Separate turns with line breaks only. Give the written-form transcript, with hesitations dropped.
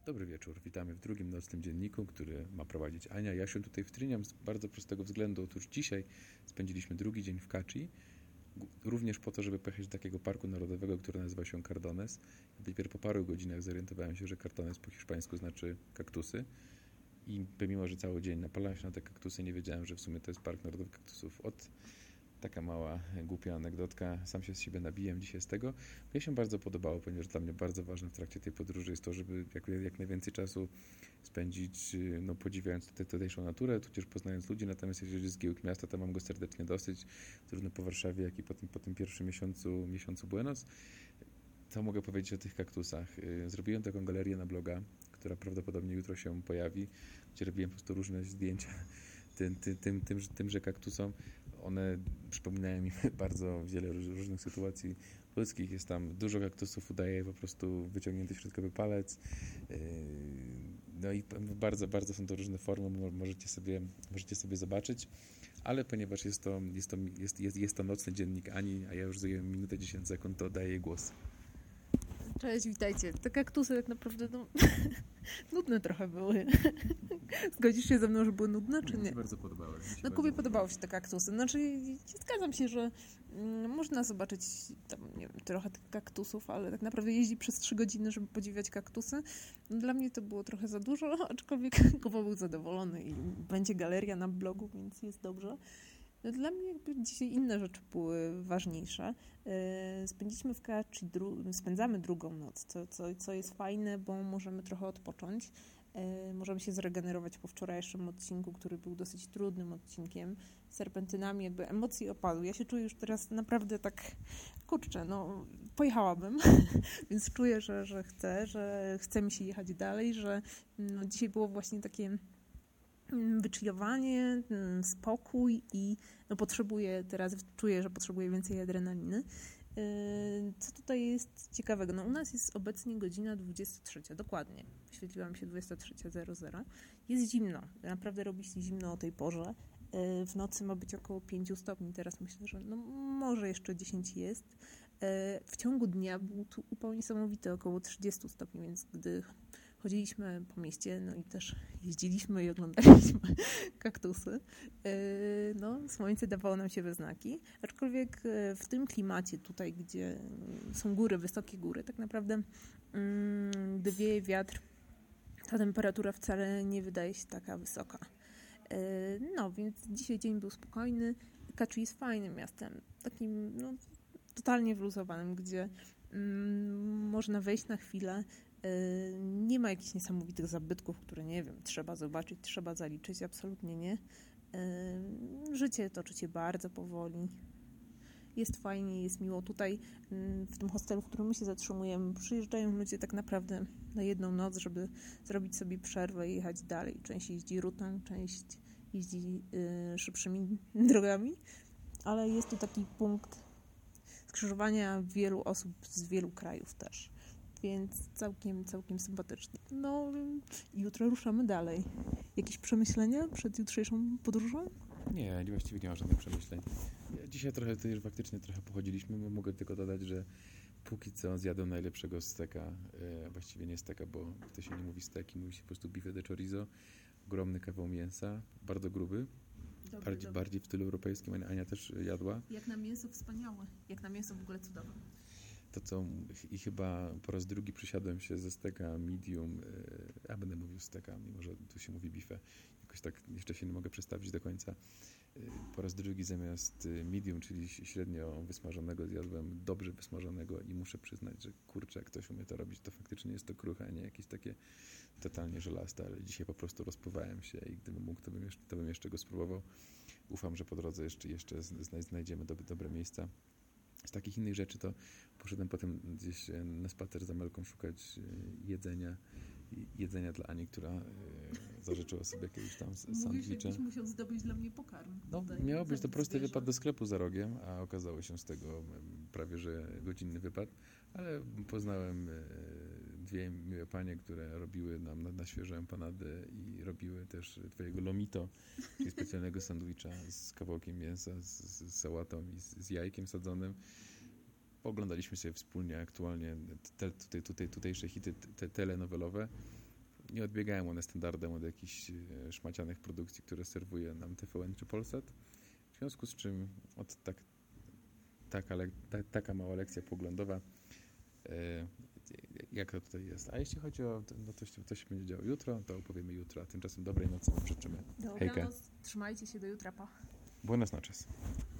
Dobry wieczór, witamy w drugim nocnym dzienniku, który ma prowadzić Ania. Ja się tutaj wtryniam z bardzo prostego względu. Otóż dzisiaj spędziliśmy drugi dzień w Cachi, również po to, żeby pojechać do takiego parku narodowego, który nazywa się Cardones. Dopiero po paru godzinach zorientowałem się, że Cardones po hiszpańsku znaczy kaktusy. I pomimo, że cały dzień napalałem się na te kaktusy, nie wiedziałem, że w sumie to jest park narodowy kaktusów. Taka mała, głupia anegdotka. Sam się z siebie nabiłem dzisiaj z tego. Mnie się bardzo podobało, ponieważ dla mnie bardzo ważne w trakcie tej podróży jest to, żeby jak najwięcej czasu spędzić, podziwiając tutejszą naturę, tudzież poznając ludzi. Natomiast jeżeli z giełd miasta, to mam go serdecznie dosyć, zarówno po Warszawie, jak i po tym pierwszym miesiącu Buenos. Co mogę powiedzieć o tych kaktusach? Zrobiłem taką galerię na bloga, która prawdopodobnie jutro się pojawi, gdzie robiłem po prostu różne zdjęcia tymże kaktusom. One przypominają mi bardzo wiele różnych sytuacji ludzkich. Jest tam dużo kaktusów, udaje po prostu wyciągnięty środkowy palec. No i bardzo, bardzo są to różne formy, możecie sobie zobaczyć. Ale ponieważ jest to nocny dziennik Ani, a ja już zajęłem minutę 10 sekund, to daję jej głos.
Cześć, witajcie. Te kaktusy tak naprawdę nudne trochę były. Zgodzisz się ze mną, że były nudne, czy nie?
Mi się bardzo podobały.
Kubie podobały się te kaktusy. Znaczy, zgadzam się, że można zobaczyć tam, nie wiem, trochę tych kaktusów, ale tak naprawdę jeździ przez 3 godziny, żeby podziwiać kaktusy. Dla mnie to było trochę za dużo, aczkolwiek Kuba był zadowolony i będzie galeria na blogu, więc jest dobrze. Dla mnie jakby dzisiaj inne rzeczy były ważniejsze. Spędzamy drugą noc, co jest fajne, bo możemy trochę odpocząć. Możemy się zregenerować po wczorajszym odcinku, który był dosyć trudnym odcinkiem. Z serpentynami jakby emocje opadły. Ja się czuję już teraz naprawdę tak, pojechałabym, więc czuję, że chce mi się jechać dalej, że dzisiaj było właśnie takie wychillowanie, spokój i czuję, że potrzebuję więcej adrenaliny. Co tutaj jest ciekawego? U nas jest obecnie godzina 23, dokładnie. Wyświetliła mi się 23:00. Jest zimno, naprawdę robi się zimno o tej porze. W nocy ma być około 5 stopni, teraz myślę, że może jeszcze 10 jest. W ciągu dnia był tu upał niesamowity, około 30 stopni, więc gdy chodziliśmy po mieście, i też jeździliśmy i oglądaliśmy kaktusy. Słońce dawało nam się we znaki, aczkolwiek w tym klimacie tutaj, gdzie są góry, wysokie góry, tak naprawdę gdy wieje wiatr, ta temperatura wcale nie wydaje się taka wysoka. Więc dzisiaj dzień był spokojny. Cachi jest fajnym miastem, takim totalnie wyluzowanym, gdzie można wejść na chwilę. Nie ma jakichś niesamowitych zabytków, które, nie wiem, trzeba zobaczyć, trzeba zaliczyć, absolutnie nie. Życie toczy się bardzo powoli. Jest fajnie, jest miło. Tutaj w tym hostelu, w którym my się zatrzymujemy, przyjeżdżają ludzie tak naprawdę na jedną noc, żeby zrobić sobie przerwę i jechać dalej. Część jeździ rutą, część jeździ szybszymi drogami, ale jest tu taki punkt skrzyżowania wielu osób z wielu krajów też. Więc całkiem sympatycznie. Jutro ruszamy dalej. Jakieś przemyślenia przed jutrzejszą podróżą?
Nie, właściwie nie mam żadnych przemyśleń. Dzisiaj faktycznie trochę pochodziliśmy. Mogę tylko dodać, że póki co zjadłem najlepszego steka. Właściwie nie steka, bo to się nie mówi stek, mówi się po prostu bife de chorizo. Ogromny kawał mięsa, bardzo gruby. Bardziej w stylu europejskim. Ania też jadła.
Jak na mięso wspaniałe. Jak na mięso w ogóle cudowne.
I chyba po raz drugi przysiadłem się ze steka medium, ja będę mówił steka, mimo że tu się mówi bife, jakoś tak jeszcze się nie mogę przestawić do końca. Po raz drugi zamiast medium, czyli średnio wysmażonego, zjadłem dobrze wysmażonego i muszę przyznać, że kurczę, jak ktoś umie to robić, to faktycznie jest to kruche, a nie jakieś takie totalnie żelaste, ale dzisiaj po prostu rozpływałem się i gdybym mógł, to bym jeszcze go spróbował. Ufam, że po drodze jeszcze znajdziemy dobre miejsca. Z takich innych rzeczy to poszedłem potem gdzieś na spacer z Amelką szukać jedzenia dla Ani, która zażyczyła sobie jakiegoś tam sandwicha.
Mówisz, musiał zdobyć dla mnie pokarm.
Miało być to prosty wypad do sklepu za rogiem, a okazało się z tego prawie że godzinny wypad, ale poznałem 2 miłe panie, które robiły nam na świeżo empanadę i robiły też twojego lomito, czyli specjalnego sandwicha z kawałkiem mięsa, z sałatą i z jajkiem sadzonym. Oglądaliśmy sobie wspólnie aktualnie tutejsze hity telenowelowe. nie odbiegają one standardem od jakichś szmacianych produkcji, które serwuje nam TVN czy Polsat. W związku z czym taka mała lekcja poglądowa, jak to tutaj jest. A jeśli chodzi o to się będzie działo jutro, to opowiemy jutro, a tymczasem dobrej nocy wam życzymy. Hejka.
Dobranoc, trzymajcie się, do jutra, pa.
Buenas noches.